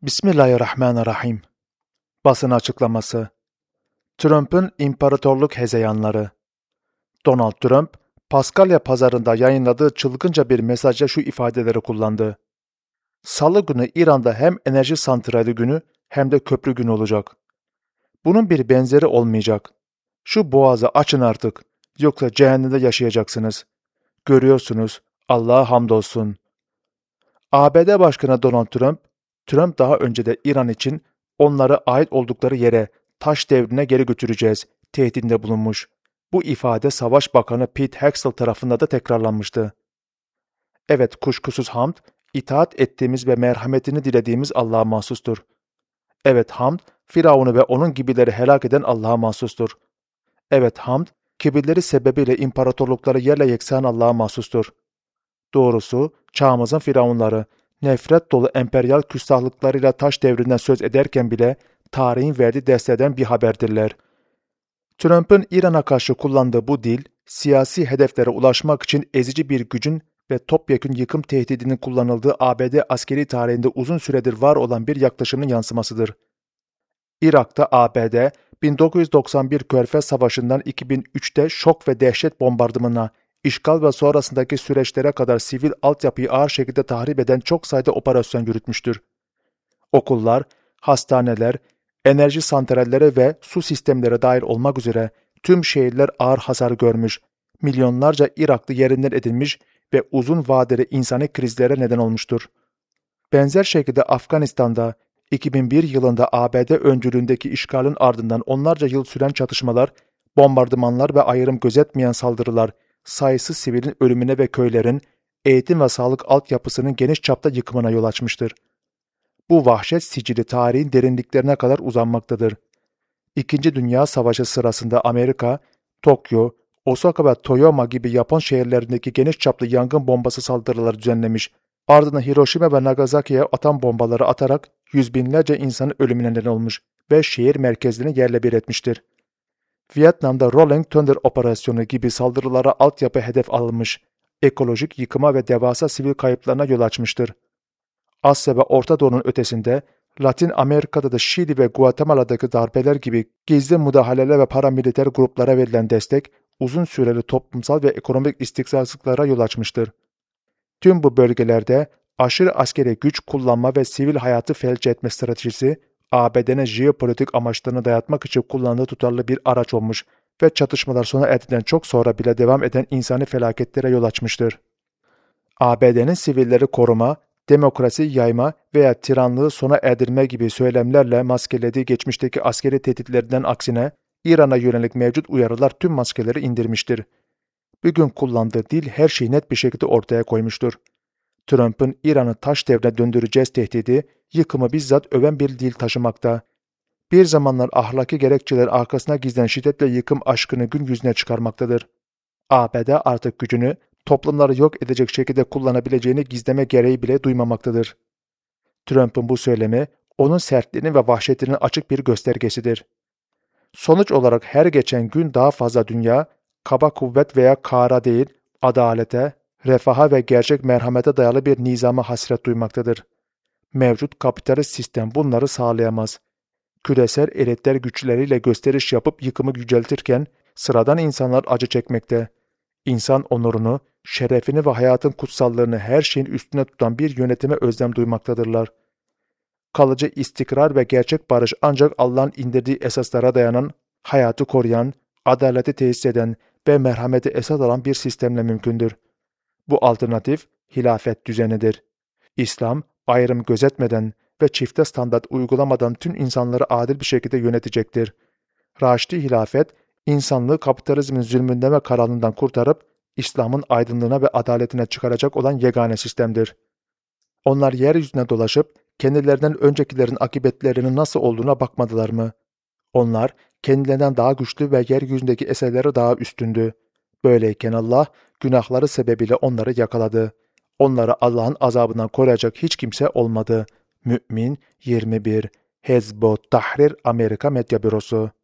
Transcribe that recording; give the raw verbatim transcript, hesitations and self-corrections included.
Bismillahirrahmanirrahim. Basın açıklaması. Trump'ın imparatorluk hezeyanları. Donald Trump, Paskalya pazarında yayınladığı çılgınca bir mesajda şu ifadeleri kullandı. Salı günü İran'da hem enerji santrali günü hem de köprü günü olacak. Bunun bir benzeri olmayacak. Şu boğazı açın artık, yoksa cehennemde yaşayacaksınız. Görüyorsunuz, Allah'a hamdolsun. A B D Başkanı Donald Trump, Trump daha önce de İran için onları ait oldukları yere, taş devrine geri götüreceğiz tehdidinde bulunmuş. Bu ifade Savaş Bakanı Pete Hegseth tarafından da tekrarlanmıştı. Evet, kuşkusuz hamd, itaat ettiğimiz ve merhametini dilediğimiz Allah'a mahsustur. Evet, hamd, Firavun'u ve onun gibileri helak eden Allah'a mahsustur. Evet, hamd, kibirleri sebebiyle imparatorlukları yerle yeksan Allah'a mahsustur. Doğrusu, çağımızın firavunları, nefret dolu emperyal küstahlıklarıyla taş devrinden söz ederken bile tarihin verdiği derslerden bir haberdirler. Trump'ın İran'a karşı kullandığı bu dil, siyasi hedeflere ulaşmak için ezici bir gücün ve topyekün yıkım tehdidinin kullanıldığı A B D askeri tarihinde uzun süredir var olan bir yaklaşımın yansımasıdır. Irak'ta A B D, bin dokuz yüz doksan bir Körfez Savaşı'ndan iki bin üçte şok ve dehşet bombardımanına, işgal ve sonrasındaki süreçlere kadar sivil altyapıyı ağır şekilde tahrip eden çok sayıda operasyon yürütmüştür. Okullar, hastaneler, enerji santralleri ve su sistemleri dahil olmak üzere tüm şehirler ağır hasar görmüş, milyonlarca Iraklı yerinden edilmiş ve uzun vadeli insani krizlere neden olmuştur. Benzer şekilde Afganistan'da iki bin bir yılında A B D öncülüğündeki işgalin ardından onlarca yıl süren çatışmalar, bombardımanlar ve ayrım gözetmeyen saldırılar, sayısız sivilin ölümüne ve köylerin, eğitim ve sağlık altyapısının geniş çapta yıkımına yol açmıştır. Bu vahşet sicili tarihin derinliklerine kadar uzanmaktadır. İkinci Dünya Savaşı sırasında Amerika, Tokyo, Osaka ve Toyama gibi Japon şehirlerindeki geniş çaplı yangın bombası saldırıları düzenlemiş, ardından Hiroşima ve Nagasaki'ye atom bombaları atarak yüz binlerce insanın ölümüne neden olmuş ve şehir merkezlerini yerle bir etmiştir. Vietnam'da Rolling Thunder operasyonu gibi saldırılara altyapı hedef alınmış, ekolojik yıkıma ve devasa sivil kayıplarına yol açmıştır. Asya ve Orta Doğu'nun ötesinde, Latin Amerika'da da Şili ve Guatemala'daki darbeler gibi gizli müdahaleler ve paramiliter gruplara verilen destek, uzun süreli toplumsal ve ekonomik istikrarsızlıklara yol açmıştır. Tüm bu bölgelerde aşırı askeri güç kullanma ve sivil hayatı felç etme stratejisi, A B D'nin jeopolitik amaçlarını dayatmak için kullandığı tutarlı bir araç olmuş ve çatışmalar sona erdikten çok sonra bile devam eden insani felaketlere yol açmıştır. A B D'nin sivilleri koruma, demokrasi yayma veya tiranlığı sona erdirme gibi söylemlerle maskelediği geçmişteki askeri tehditlerinden aksine, İran'a yönelik mevcut uyarılar tüm maskeleri indirmiştir. Bugün kullandığı dil her şeyi net bir şekilde ortaya koymuştur. Trump'ın İran'ı taş devrine döndüreceğiz tehdidi, yıkımı bizzat öven bir dil taşımakta. Bir zamanlar ahlaki gerekçeler arkasına gizlenen şiddetle yıkım aşkını gün yüzüne çıkarmaktadır. A B D artık gücünü toplumları yok edecek şekilde kullanabileceğini gizleme gereği bile duymamaktadır. Trump'ın bu söylemi, onun sertliğinin ve vahşetinin açık bir göstergesidir. Sonuç olarak her geçen gün daha fazla dünya, kaba kuvvet veya kara değil, adalete, refaha ve gerçek merhamete dayalı bir nizama hasret duymaktadır. Mevcut kapitalist sistem bunları sağlayamaz. Küresel elitler güçleriyle gösteriş yapıp yıkımı yüceltirken, sıradan insanlar acı çekmekte. İnsan onurunu, şerefini ve hayatın kutsallığını her şeyin üstüne tutan bir yönetime özlem duymaktadırlar. Kalıcı istikrar ve gerçek barış ancak Allah'ın indirdiği esaslara dayanan, hayatı koruyan, adaleti tesis eden ve merhameti esas alan bir sistemle mümkündür. Bu alternatif, hilafet düzenidir. İslam, ayrım gözetmeden ve çifte standart uygulamadan tüm insanları adil bir şekilde yönetecektir. Raşidi hilafet, insanlığı kapitalizmin zulmünden ve karanlığından kurtarıp, İslam'ın aydınlığına ve adaletine çıkaracak olan yegane sistemdir. Onlar yeryüzüne dolaşıp, kendilerinden öncekilerin akıbetlerinin nasıl olduğuna bakmadılar mı? Onlar, kendilerinden daha güçlü ve yeryüzündeki eserleri daha üstündü. Böyleyken Allah, günahları sebebiyle onları yakaladı. Onları Allah'ın azabından koruyacak hiç kimse olmadı. Mü'min yirmi bir Hezb-ı Tahrir Amerika Medya Bürosu